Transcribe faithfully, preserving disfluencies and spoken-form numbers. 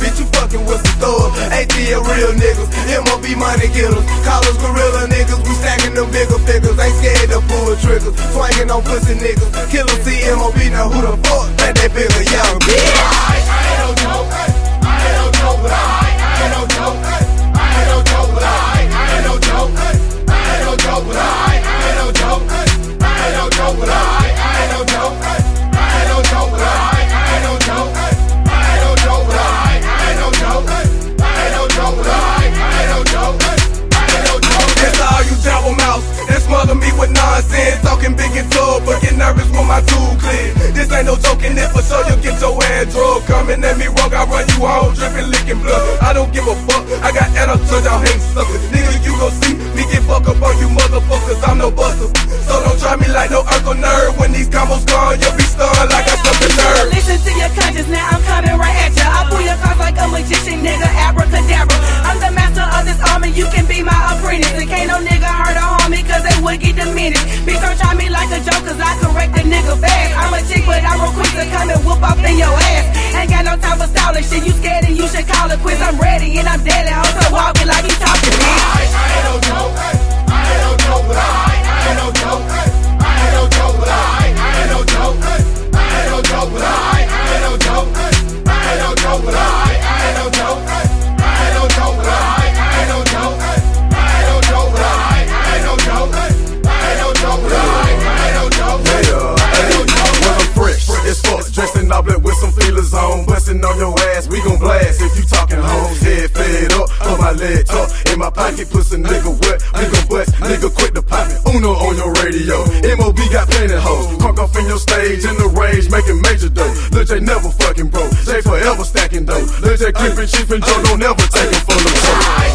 bitch, you fucking with some thugs. A T L real niggas, M O B money getters. Call us gorilla niggas, we stacking them bigger figures. Ain't scared to pull triggers, swinging on pussy niggas. Killer C M O B, now who the fuck think they bigger, young bitch? I ain't no joke, I ain't no joke, but I ain't no joke, I ain't no joke, but I ain't no joke, I ain't no joke, but I ain't no joke, I ain't no joke, but I ain't no joke, I ain't no joke, but I ain't no joke, I ain't no joke, but I ain't no joke, I ain't no joke, but I ain't no joke, I ain't no joke. That's all you double mouth that smother me with nonsense, talking big and tall, but get nervous when my tool clear. This ain't no joking, if for sure you get your ass drug. Coming at me wrong, I run you home, dripping, licking blood. I don't give a fuck, I got attitude, y'all hate suckers. Nigga, you gon' see me get fuck up on you motherfuckers, I'm no buster. So don't try me like no Urkel nerd. When these combos gone, you'll be stunned like I stuck a nerd. Listen to your conscience, now I'm coming right at ya. I pull your cards like a magician, nigga, abracadabra. I'm the master of this army, you can be my apprentice. And can't no nigga hurt or harm me, cause they would get diminished. Bitch, don't try me like a joke, cause I correct a nigga fast. I'm a chick, but I'm real quick to come and whoop off in your ass. Ain't got no time for stalling shit, you scared and you should call it quits. I'm ready and I'm deadly, I'm so walking like he talking to me. I ain't no joke, I ain't no joke, but I ain't no joke, I ain't no joke, but I ain't no joke, I ain't no joke, but I ain't no joke, I ain't no joke, but I ain't no joke, I ain't no joke, but I ain't no joke, I ain't no joke, but I ain't no joke, I ain't no joke, but I ain't no joke, I ain't no joke. Well, I'm fresh as fuck, dressing all black with some feelers on, busting on your ass, we gon' blast if you talking hoes. Head fed up, on my leg tuck, in my pocket, pussy nigga wet, we gon' bust, nigga quit the pop. Uno on your radio, M O B got plenty hoes, crunk off in your stage, in the rage, making major dough. Lil J never fucking broke, J forever stacking dough. Lil J clipping, chief and Joe don't never take him for the show.